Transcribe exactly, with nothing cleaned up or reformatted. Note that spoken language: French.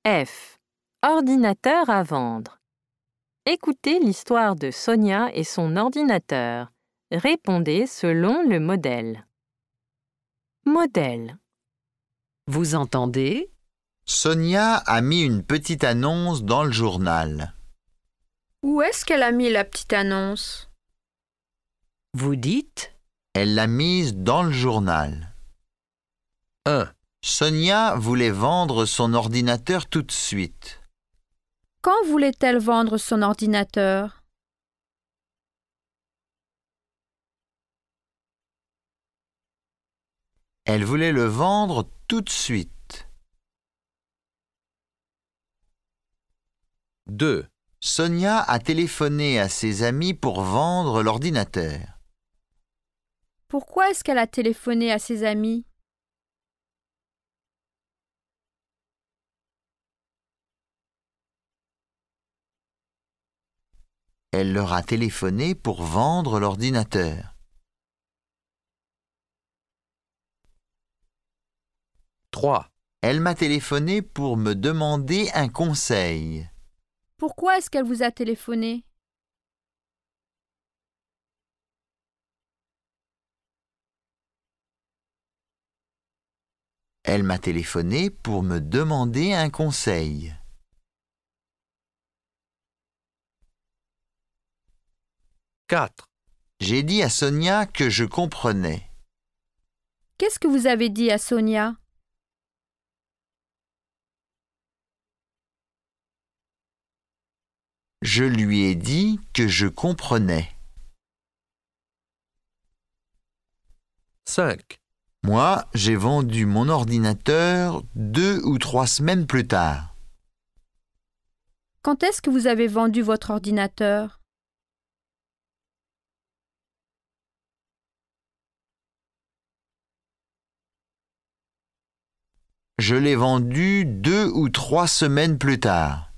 F. Ordinateur à vendre. Écoutez l'histoire de Sonia et son ordinateur. Répondez selon le modèle. Modèle. Vous entendez? Sonia a mis une petite annonce dans le journal. Où est-ce qu'elle a mis la petite annonce? Vous dites? Elle l'a mise dans le journal. un. Sonia voulait vendre son ordinateur tout de suite. Quand voulait-elle vendre son ordinateur? Elle voulait le vendre tout de suite. deux. Sonia a téléphoné à ses amis pour vendre l'ordinateur. Pourquoi est-ce qu'elle a téléphoné à ses amis? Elle leur a téléphoné pour vendre l'ordinateur. trois. Elle m'a téléphoné pour me demander un conseil. Pourquoi est-ce qu'elle vous a téléphoné? Elle m'a téléphoné pour me demander un conseil. quatre. J'ai dit à Sonia que je comprenais. Qu'est-ce que vous avez dit à Sonia? Je lui ai dit que je comprenais. cinq. Moi, j'ai vendu mon ordinateur deux ou trois semaines plus tard. Quand est-ce que vous avez vendu votre ordinateur? Je l'ai vendu deux ou trois semaines plus tard.